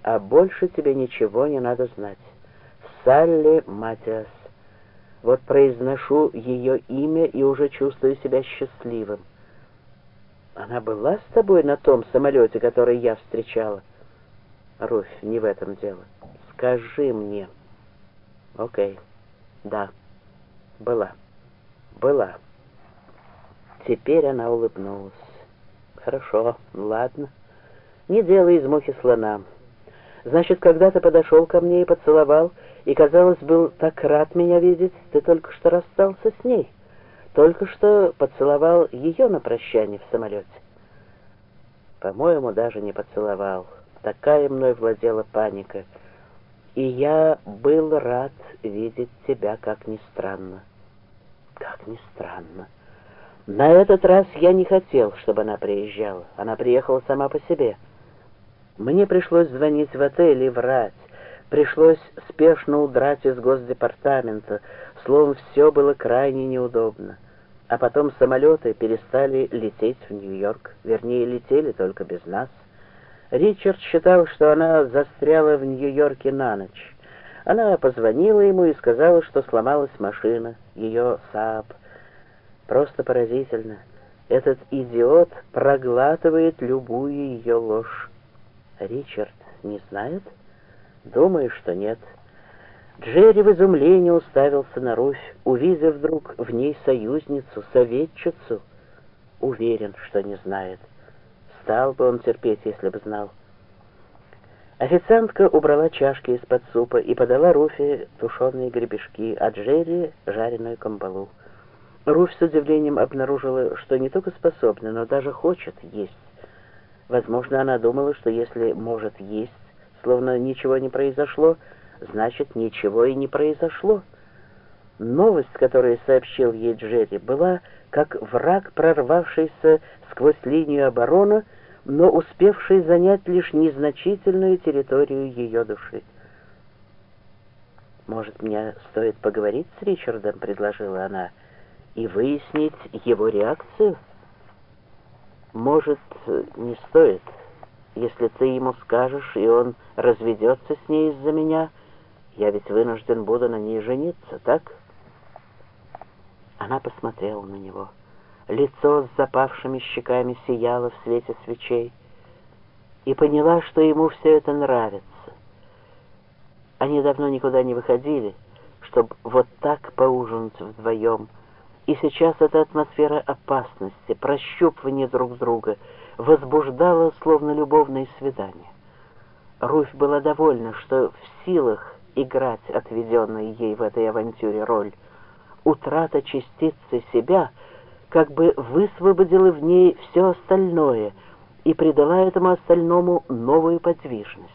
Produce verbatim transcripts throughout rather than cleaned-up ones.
а больше тебе ничего не надо знать. Салли Матиас. Вот произношу ее имя и уже чувствую себя счастливым. Она была с тобой на том самолете, который я встречала? Руфь, не в этом дело. Скажи мне. Окей. Да. Была. Была. Теперь она улыбнулась. Хорошо, ладно. Не делай из мухи слона. Значит, когда ты подошел ко мне и поцеловал, и, казалось, был так рад меня видеть, ты только что расстался с ней. Только что поцеловал ее на прощание в самолете. По-моему, даже не поцеловал. Такая мной владела паника. И я был рад видеть тебя, как ни странно. Как ни странно. На этот раз я не хотел, чтобы она приезжала. Она приехала сама по себе. Мне пришлось звонить в отель и врать. Пришлось спешно удрать из Госдепартамента. Словом, все было крайне неудобно. А потом самолеты перестали лететь в Нью-Йорк. Вернее, летели только без нас. Ричард считал, что она застряла в Нью-Йорке на ночь. Она позвонила ему и сказала, что сломалась машина, ее Saab. Просто поразительно. Этот идиот проглатывает любую ее ложь. Ричард не знает? Думаю, что нет. Джерри в изумлении уставился на Руфь, увидев вдруг в ней союзницу, советчицу. Уверен, что не знает. Стал бы он терпеть, если бы знал. Официантка убрала чашки из-под супа и подала Руфе тушеные гребешки, а Джерри — жареную камбалу. Руфь с удивлением обнаружила, что не только способна, но даже хочет есть. Возможно, она думала, что если может есть, словно ничего не произошло, значит, ничего и не произошло. Новость, которую сообщил ей Джерри, была как враг, прорвавшийся сквозь линию обороны, но успевший занять лишь незначительную территорию ее души. «Может, мне стоит поговорить с Ричардом?» — предложила она, — «и выяснить его реакцию?» «Может, не стоит. Если ты ему скажешь, и он разведется с ней из-за меня, я ведь вынужден буду на ней жениться, так?» Она посмотрела на него. Лицо с запавшими щеками сияло в свете свечей, и поняла, что ему все это нравится. Они давно никуда не выходили, чтобы вот так поужинать вдвоем, и сейчас эта атмосфера опасности, прощупывания друг друга возбуждала, словно любовные свидания. Руфь была довольна, что в силах играть отведенную ей в этой авантюре роль. Утрата частицы себя как бы высвободила в ней все остальное и придала этому остальному новую подвижность.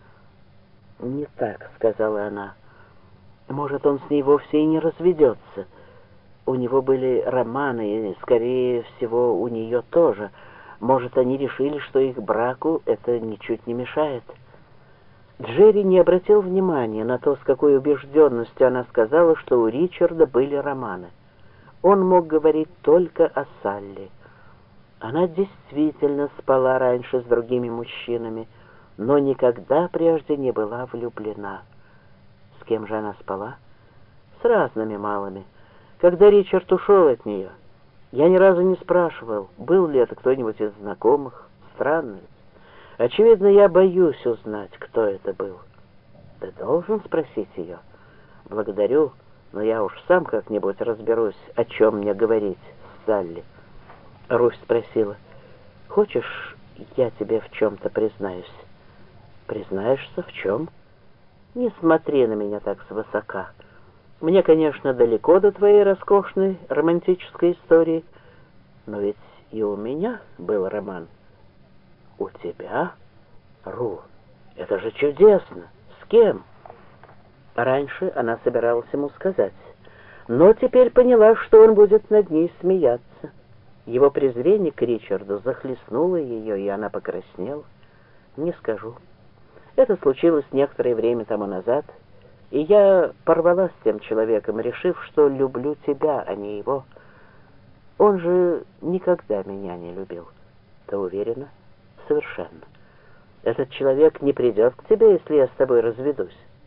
«Не так», — сказала она. «Может, он с ней вовсе и не разведется. У него были романы, и, скорее всего, у нее тоже. Может, они решили, что их браку это ничуть не мешает». Джерри не обратил внимания на то, с какой убежденностью она сказала, что у Ричарда были романы. Он мог говорить только о Салли. Она действительно спала раньше с другими мужчинами, но никогда прежде не была влюблена. С кем же она спала? С разными малыми. Когда Ричард ушел от нее, я ни разу не спрашивал, был ли это кто-нибудь из знакомых. Странно. Очевидно, я боюсь узнать, кто это был. Ты должен спросить ее. Благодарю, но я уж сам как-нибудь разберусь, о чем мне говорить с Салли. Руфь спросила: «Хочешь, я тебе в чем-то признаюсь?» «Признаешься в чем?» «Не смотри на меня так свысока. Мне, конечно, далеко до твоей роскошной романтической истории, но ведь и у меня был роман». «У тебя? Ру, это же чудесно! С кем?» Раньше она собиралась ему сказать, но теперь поняла, что он будет над ней смеяться. Его презрение к Ричарду захлестнуло ее, и она покраснела. «Не скажу. Это случилось некоторое время тому назад, и я порвала с тем человеком, решив, что люблю тебя, а не его. Он же никогда меня не любил». «Ты уверена?» «Совершенно. Этот человек не придет к тебе, если я с тобой разведусь.